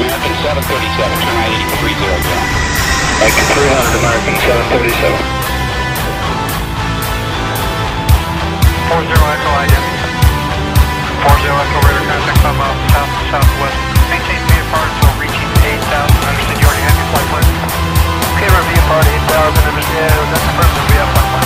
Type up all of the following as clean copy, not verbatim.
American 737, turn right 8030 down. Lincoln 300, American 737. 40 Echo IM. 40 Echo radar contact from south to southwest. Maintain VFR until reaching 8,000. Understood you already have your flight plan. Okay, we're VFR to 8,000. Understood. That's the first VFR flight plan.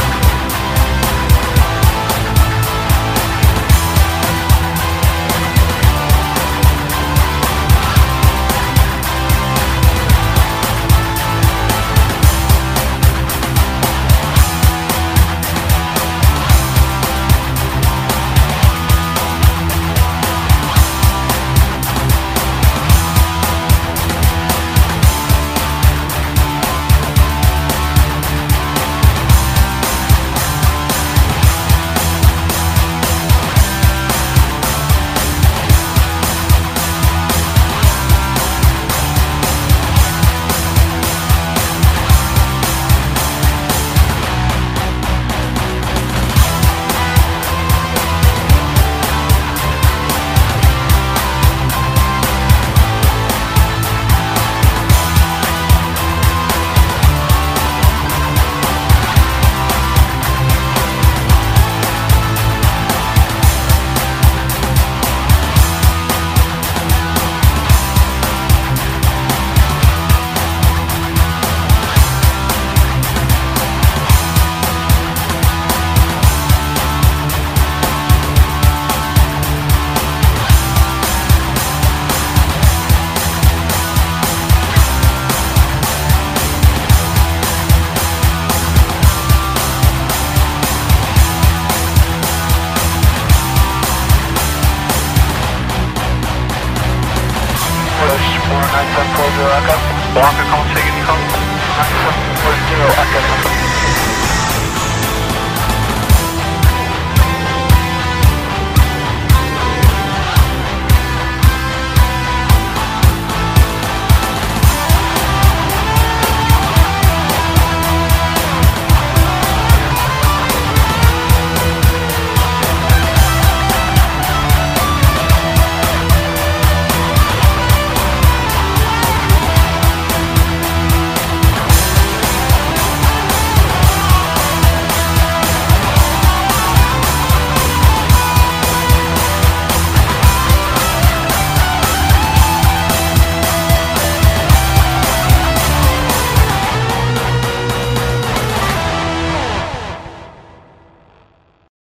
Blanca, call, take any call. 9740 Echo.